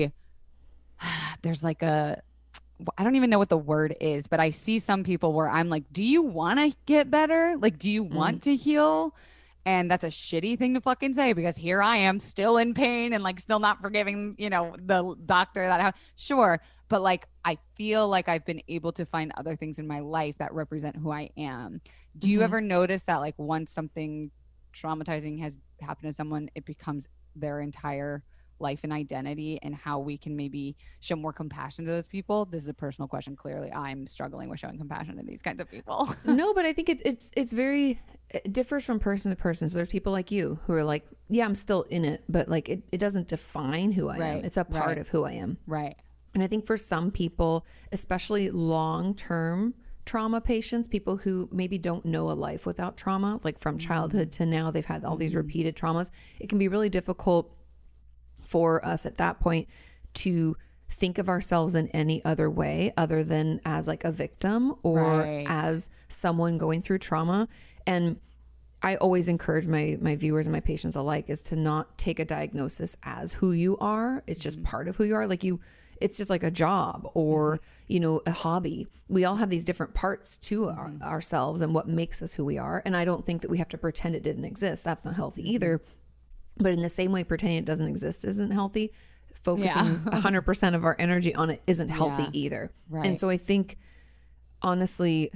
like a, I don't even know what the word is, but I see some people where I'm like, do you want to get better? Like, do you want to heal? And that's a shitty thing to fucking say, because here I am still in pain and like still not forgiving, the doctor that I have. Sure. But like, I feel like I've been able to find other things in my life that represent who I am. Do you ever notice that like once something traumatizing has happened to someone, it becomes their entire life and identity, and how we can maybe show more compassion to those people? This is a personal question. Clearly I'm struggling with showing compassion to these kinds of people. No, but I think it differs from person to person. So there's people like you who are like, yeah, I'm still in it, but like it doesn't define who I am. It's a part of who I am. Right. And I think for some people, especially long-term trauma patients, people who maybe don't know a life without trauma, like from childhood to now, they've had all these repeated traumas. It can be really difficult for us at that point to think of ourselves in any other way other than as like a victim or as someone going through trauma. And I always encourage my viewers and my patients alike is to not take a diagnosis as who you are. It's just part of who you are. Like it's just like a job or, a hobby. We all have these different parts to ourselves and what makes us who we are. And I don't think that we have to pretend it didn't exist. That's not healthy either. But in the same way, pretending it doesn't exist isn't healthy. Focusing 100% of our energy on it isn't healthy either. Right. And so I think, honestly,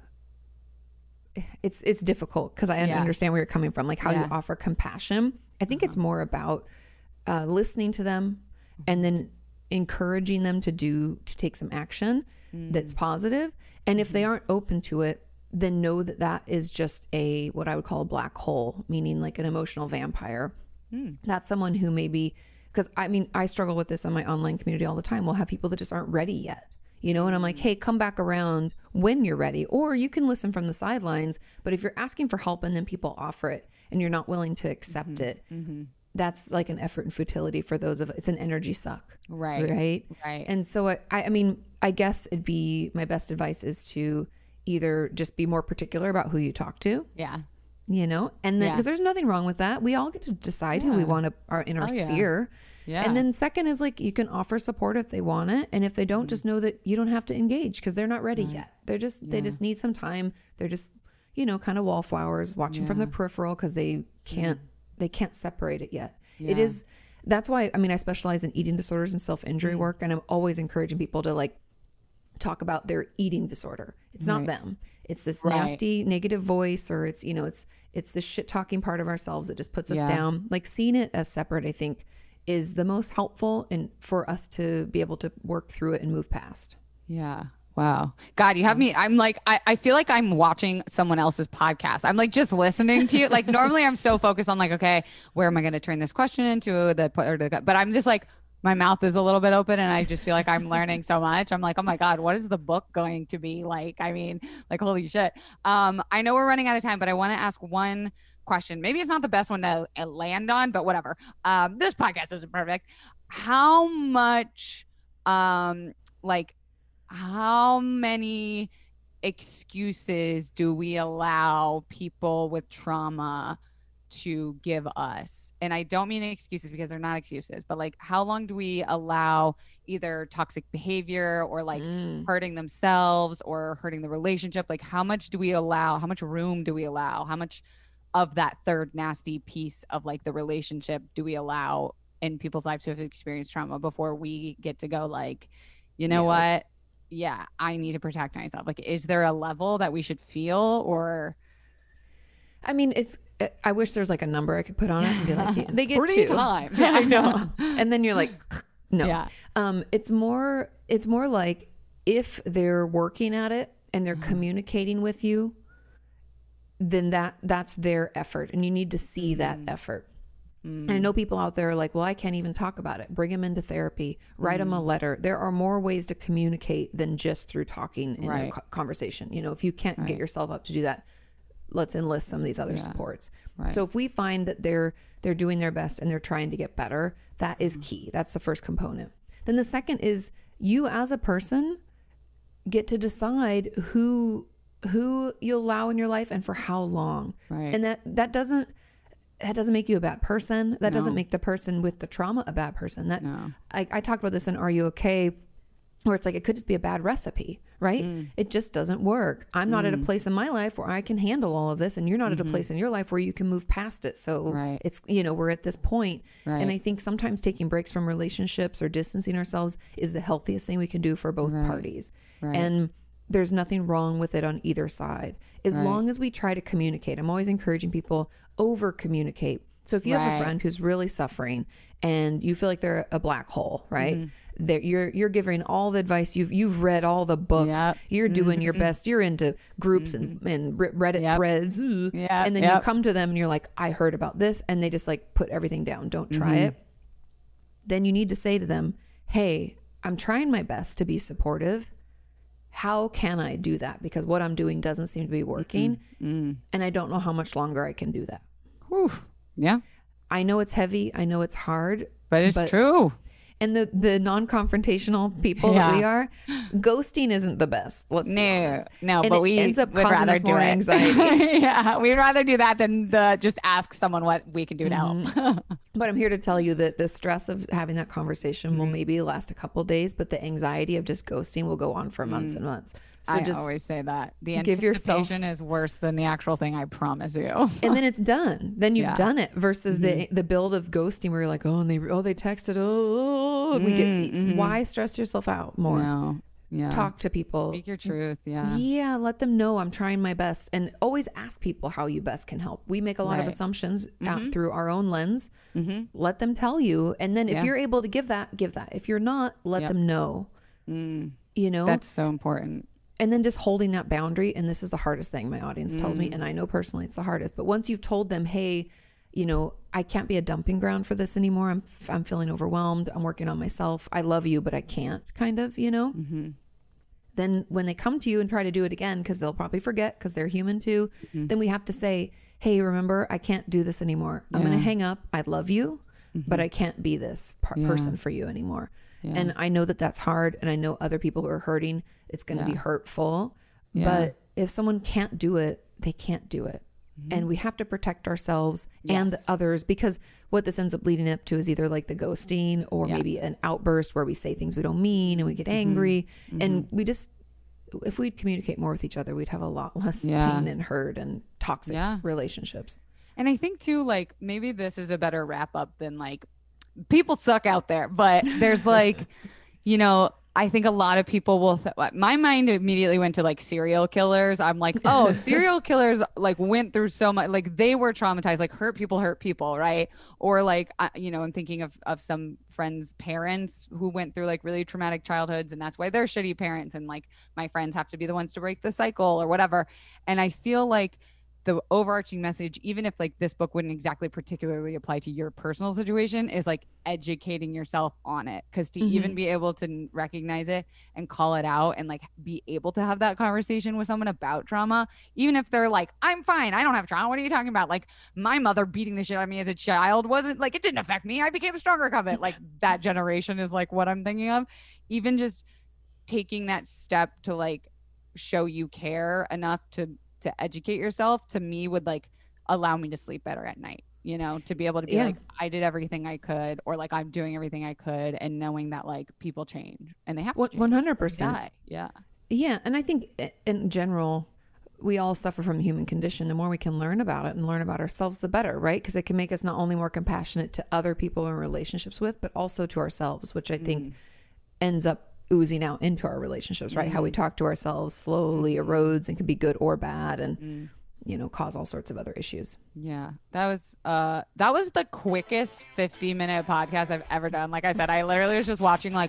it's difficult because I understand where you're coming from. Like, how do you offer compassion? I think it's more about listening to them and then encouraging them to take some action that's positive. And if they aren't open to it, then know that is just what I would call a black hole, meaning like an emotional vampire. That's someone who maybe, because I struggle with this in my online community all the time. We'll have people that just aren't ready yet. you know, and I'm like, hey, come back around when you're ready, or you can listen from the sidelines. But if you're asking for help and then people offer it and you're not willing to accept it, that's like an effort and futility for those of it's an energy suck. Right. And so I mean, I guess it'd be my best advice is to either just be more particular about who you talk to. Yeah. You know, and then because there's nothing wrong with that. We all get to decide who we want to are in our sphere. Yeah. And then second is like you can offer support if they want it. And if they don't, just know that you don't have to engage because they're not ready yet. They're just they just need some time. They're just, you know, kind of wallflowers watching from the peripheral because they can't separate it yet. It is that's why I mean I specialize in eating disorders and self-injury work, and I'm always encouraging people to like talk about their eating disorder. It's not them. It's this nasty negative voice, or it's, you know, it's this shit talking part of ourselves that just puts us down. Like seeing it as separate, I think, is the most helpful and for us to be able to work through it and move past. Yeah. Wow. God, you have me. I'm like, I feel like I'm watching someone else's podcast. I'm like just listening to you. Like normally I'm so focused on like, okay, where am I going to turn this question into but I'm just like, my mouth is a little bit open and I just feel like I'm learning so much. I'm like, oh my God, what is the book going to be like? I mean, like, holy shit. I know we're running out of time, but I want to ask one question. Maybe it's not the best one to land on, but whatever. This podcast isn't perfect. How much, like how many excuses do we allow people with trauma to give us? And I don't mean excuses because they're not excuses, but like how long do we allow either toxic behavior or like hurting themselves or hurting the relationship? Like how much do we allow? How much room do we allow? How much of that third nasty piece of like the relationship do we allow in people's lives who have experienced trauma before we get to go like, you know what? Yeah, I need to protect myself. Like, is there a level that we should feel or? I mean, I wish there's like a number I could put on it and be like, they get 3 times. Yeah, I know. And then you're like, no. Yeah. It's more like if they're working at it and they're communicating with you, then that's their effort. And you need to see that effort. And I know people out there are like, well, I can't even talk about it. Bring them into therapy, write them a letter. There are more ways to communicate than just through talking in a conversation. You know, if you can't get yourself up to do that, let's enlist some of these other supports. So if we find that they're doing their best and they're trying to get better, that is key. That's the first component. Then the second is you as a person get to decide who you allow in your life and for how long. And that doesn't make you a bad person. That doesn't make the person with the trauma a bad person. I talked about this in Are You Okay? Where it's like, it could just be a bad recipe, right? It just doesn't work. I'm not at a place in my life where I can handle all of this, and you're not at a place in your life where you can move past it. So it's, you know, we're at this point. And I think sometimes taking breaks from relationships or distancing ourselves is the healthiest thing we can do for both parties. And there's nothing wrong with it on either side. As long as we try to communicate. I'm always encouraging people over communicate. So if you have a friend who's really suffering and you feel like they're a black hole, right? You're giving all the advice. You've read all the books. You're doing your best. You're into groups and Reddit threads. And then you come to them and you're like, I heard about this. And they just like put everything down. Don't try it. Then you need to say to them, hey, I'm trying my best to be supportive. How can I do that? Because what I'm doing doesn't seem to be working. And I don't know how much longer I can do that. Whew. Yeah. I know it's heavy. I know it's hard. But it's true. And the non-confrontational people that we are, ghosting isn't the best. No, and but we ends up would causing rather us do more anxiety. We'd rather do that than just ask someone what we can do to help. But I'm here to tell you that the stress of having that conversation will maybe last a couple of days, but the anxiety of just ghosting will go on for months and months. So I always say that the anticipation is worse than the actual thing, I promise you. And then it's done. Then you've done it versus the build of ghosting where you're like, they texted. Why stress yourself out more? No. Yeah. Talk to people. Speak your truth. Yeah. Yeah. Let them know I'm trying my best, and always ask people how you best can help. We make a lot of assumptions out through our own lens. Let them tell you. And then if you're able to give that. If you're not, let them know. You know, that's so important. And then just holding that boundary. And this is the hardest thing my audience tells me. And I know personally it's the hardest, but once you've told them, hey, you know, I can't be a dumping ground for this anymore. I'm feeling overwhelmed. I'm working on myself. I love you, but I can't, kind of, you know, then when they come to you and try to do it again, because they'll probably forget because they're human too, then we have to say, hey, remember, I can't do this anymore. I'm going to hang up. I love you, but I can't be this person for you anymore. And I know that that's hard. And I know other people who are hurting, it's going to be hurtful. But if someone can't do it, they can't do it. And we have to protect ourselves and the others, because what this ends up leading up to is either like the ghosting or maybe an outburst where we say things we don't mean and we get angry. And we just, if we'd communicate more with each other, we'd have a lot less pain and hurt and toxic relationships. And I think too, like, maybe this is a better wrap up than like, people suck out there, but there's like, you know, I think a lot of people will, my mind immediately went to like serial killers. I'm like, oh, serial killers like went through so much, like they were traumatized, like hurt people, right? Or like, you know, I'm thinking of some friends' parents who went through like really traumatic childhoods, and that's why they're shitty parents. And like my friends have to be the ones to break the cycle or whatever. And I feel like the overarching message, even if like this book wouldn't exactly particularly apply to your personal situation, is like educating yourself on it. Because to even be able to recognize it and call it out and like be able to have that conversation with someone about trauma, even if they're like, I'm fine, I don't have trauma, what are you talking about? Like my mother beating the shit out of me as a child wasn't like, it didn't affect me, I became stronger of it. Like that generation is like what I'm thinking of. Even just taking that step to like show you care enough to educate yourself, to me would like allow me to sleep better at night, you know, to be able to be like, I did everything I could, or like I'm doing everything I could, and knowing that like people change and they have to change. 100%. Yeah. And I think in general, we all suffer from the human condition. The more we can learn about it and learn about ourselves, the better, right? Because it can make us not only more compassionate to other people we're in relationships with, but also to ourselves, which I think ends up oozing out into our relationships, right? How we talk to ourselves slowly erodes and can be good or bad, and you know, cause all sorts of other issues. Yeah, that was the quickest 50-minute podcast I've ever done. Like I said, I literally was just watching like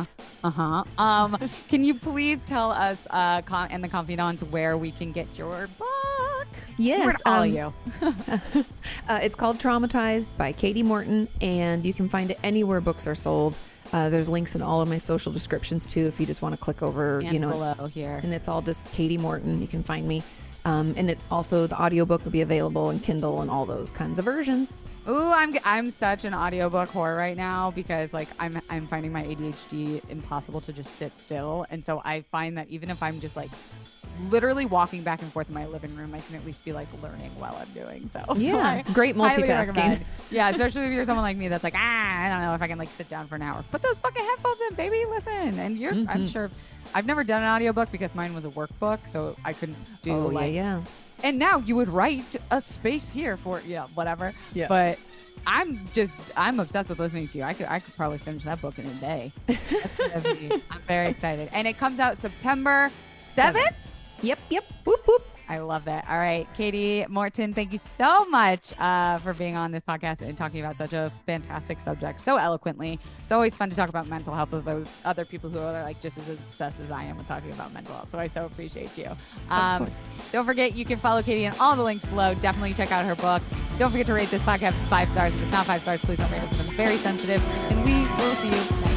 can you please tell us and the Confidants where we can get your book? Yes, all you. It's called Traumatized by Katie Morton, and you can find it anywhere books are sold. There's links in all of my social descriptions too, if you just want to click over, and you know, below here. And it's all just Katie Morton. You can find me. And it also, the audiobook will be available in Kindle and all those kinds of versions. Ooh, I'm such an audiobook whore right now, because like I'm finding my ADHD impossible to just sit still. And so I find that even if I'm just like literally walking back and forth in my living room, I can at least be like learning while I'm doing so. Yeah, so great multitasking. Yeah, especially if you're someone like me that's like, I don't know if I can like sit down for an hour. Put those fucking headphones in, baby, listen. And you're, I'm sure, I've never done an audiobook because mine was a workbook, so I couldn't do yeah. And now you would write a space here for, whatever. Yeah. But I'm obsessed with listening to you. I could probably finish that book in a day. That's gonna be, I'm very excited. And it comes out September 7th? Yep. Whoop, whoop. I love that. All right, Katie Morton, thank you so much for being on this podcast and talking about such a fantastic subject so eloquently. It's always fun to talk about mental health with those other people who are like just as obsessed as I am with talking about mental health. So I so appreciate you. Of course. Don't forget, you can follow Katie in all the links below. Definitely check out her book. Don't forget to rate this podcast 5 stars. If it's not 5 stars, please don't rate us. I'm very sensitive. And we will see you next